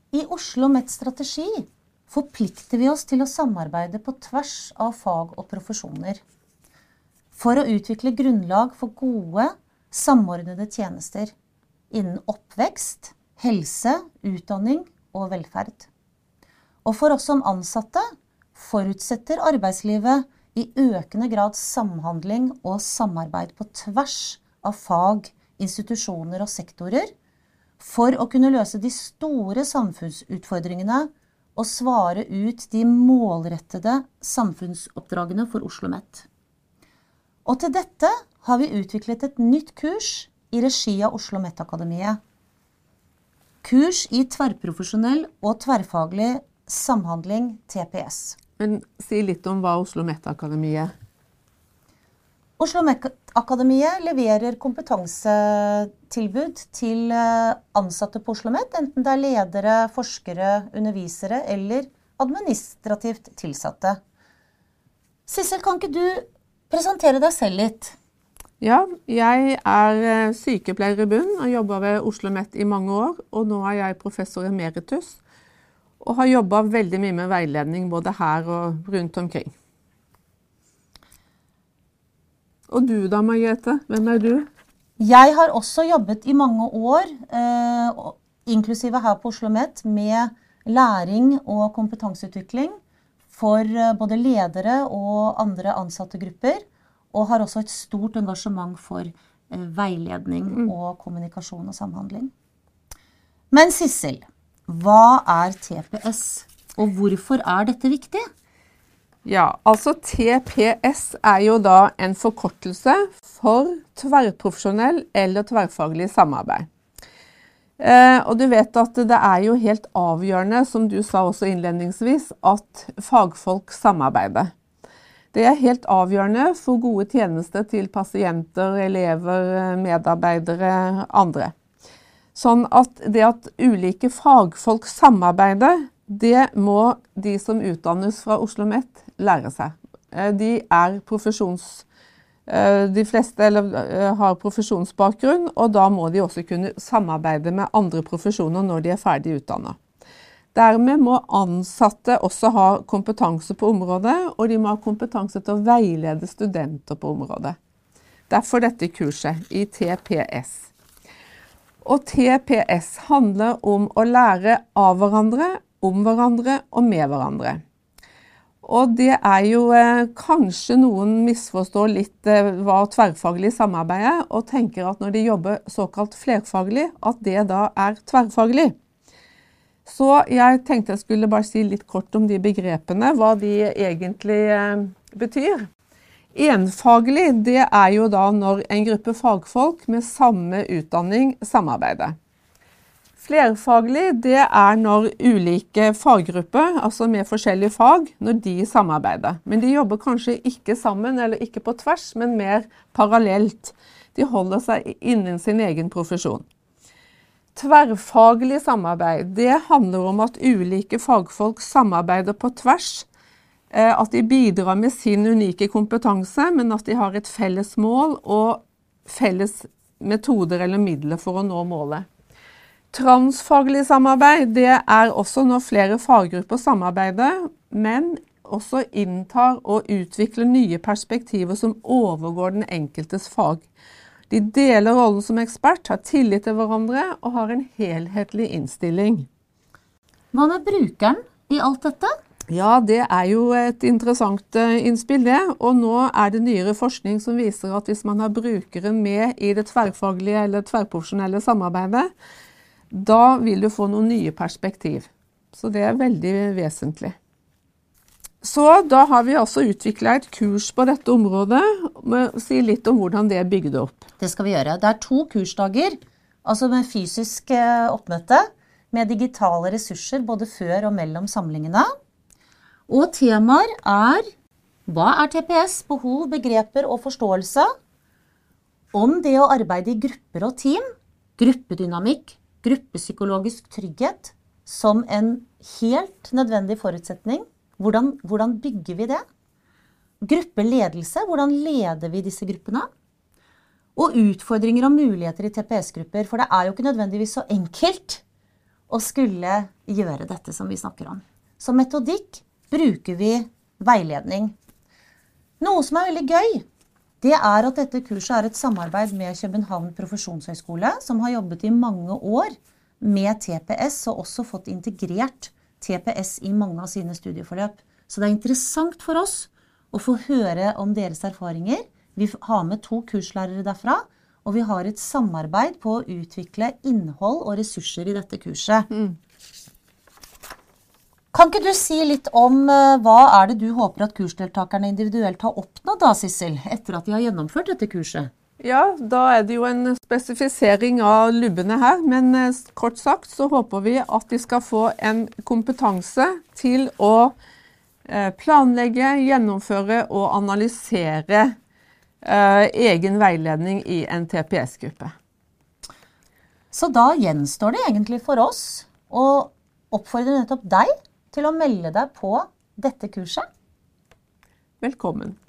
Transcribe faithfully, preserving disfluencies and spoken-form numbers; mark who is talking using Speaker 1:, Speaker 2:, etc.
Speaker 1: I Oslo Met Strategi forplikter vi oss til å samarbeide på tvers av fag og profesjoner for å utvikle grunnlag for gode, samordnede tjenester innen oppvekst, helse, utdanning og velferd. Og for oss som ansatte forutsetter arbeidslivet i økende grad samhandling og samarbeid på tvers av fag, institusjoner og sektorer for å kunne løse de store samfunnsutfordringene og svare ut de målrettede samfunnsoppdragene for Oslo Met. Og til dette har vi utviklet et nytt kurs i regi av Oslo Met-akademiet. Kurs i tverrprofesjonell og tverrfaglig samhandling T P S.
Speaker 2: Men si litt om hva Oslo Met-akademiet er.
Speaker 1: Oslo Met-akademiet leverer kompetansetilbud til ansatte på Oslo Met, enten det er ledere, forskere, undervisere eller administrativt tilsatte. Sissel, kan ikke du presentere deg selv litt?
Speaker 2: Ja, jeg er sykepleier i bunn og jobber ved Oslo Met i mange år, og nå er jeg professor emeritus og har jobbet veldig mye med veiledning både her og rundt omkring. Og du da, Margrethe? Hvem er du?
Speaker 1: Jeg har også jobbet i mange år, eh, inklusive her på Oslo Met, med læring og kompetanseutvikling for både ledere og andre ansatte grupper, og har også et stort engasjement for eh, veiledning mm. og kommunikasjon og samhandling. Men Sissel, hva er T P S, og hvorfor er dette viktig?
Speaker 2: Ja, altså T P S er jo da en forkortelse for tverrprofesjonell eller tverrfaglig samarbeid. Eh, og du vet at det er jo helt avgjørende, som du sa også innledningsvis, at fagfolk samarbeider. Det er helt avgjørende for gode tjenester til pasienter, elever, medarbeidere, andre. Sånn at det at ulike fagfolk samarbeider, det må de som utdannes fra Oslo Met lære seg. De er profesjons, de fleste eller, har profesjonsbakgrunn, og da må de også kunne samarbeide med andre profesjoner når de er ferdig utdannet. Dermed må ansatte også ha kompetanse på området, og de må ha kompetanse til å veilede studenter på området. Derfor dette kurset i T P S. Og T P S handler om å lære av hverandre, om hverandre og med hverandre. Og det er jo eh, kanskje noen misforstår litt eh, hva tverrfaglig samarbeid er, og tenker at når de jobber såkalt flerfaglig, at det da er tverrfaglig. Så jeg tenkte jeg skulle bare si litt kort om de begrepene, hva de egentlig eh, betyr. Enfaglig, det er jo da når en gruppe fagfolk med samme utdanning samarbeider. Flerfaglig, det er når ulike faggrupper, altså med forskjellige fag, når de samarbeider. Men de jobber kanskje ikke sammen, eller ikke på tvers, men mer parallelt. De holder seg innen sin egen profesjon. Tverrfaglig samarbeid, det handler om at ulike fagfolk samarbeider på tvers, at de bidrar med sin unike kompetanse, men at de har et felles mål og felles metoder eller midler for å nå målet. Transfaglig samarbeid, det er også når flere faggrupper samarbeider, men også inntar og utvikler nye perspektiver som overgår den enkeltes fag. De deler rollen som ekspert, har tillit til hverandre og har en helhetlig innstilling.
Speaker 1: Hva med brukeren i alt dette?
Speaker 2: Ja, det er jo et interessant innspill det, og nå er det nyere forskning som viser at hvis man har brukeren med i det tverrfaglige eller tverrprofesjonelle samarbeidet, da vil du få noen nye perspektiv. Så det er veldig vesentlig. Så da har vi også utviklet et kurs på dette området, og si litt om hvordan det er bygd opp.
Speaker 1: Det skal vi gjøre. Det er to kursdager, altså med fysisk oppmøte, med digitale ressurser både før og mellom samlingene. Og temaer er, hva er T P S, behov, begreper og forståelse? Om det å arbeide i grupper og team, gruppedynamikk, gruppepsykologisk trygghet som en helt nødvendig forutsetning. Hvordan, hvordan bygger vi det? Gruppeledelse, hvordan leder vi disse gruppene? Og utfordringer og muligheter i T P S-grupper, for det er jo ikke nødvendigvis så enkelt å skulle gjøre dette som vi snakker om. Som metodikk bruker vi veiledning. Noe som er veldig gøy, det er at dette kurset er et samarbeid med København Profesjonshøgskole, som har jobbet i mange år med T P S og også fått integrert T P S i mange av sine studieforløp. Så det er interessant for oss å få høre om deres erfaringer. Vi har med to kurslærere derfra, og vi har et samarbeid på å utvikle innhold og ressurser i dette kurset.
Speaker 2: Mm.
Speaker 1: Kan ikke du si litt om uh, hva er det du håper at kursdeltakerne individuelt har oppnådd da, Sissel, etter at de har gjennomført dette kurset?
Speaker 2: Ja, da er det jo en spesifisering av lubbene her, men eh, kort sagt så håper vi at de skal få en kompetanse til å eh, planlegge, gjennomføre og analysere eh, egen veiledning i en T P S-gruppe.
Speaker 1: Så da gjenstår det egentlig for oss å oppfordre nettopp deg til å melde deg på dette kurset.
Speaker 2: Velkommen.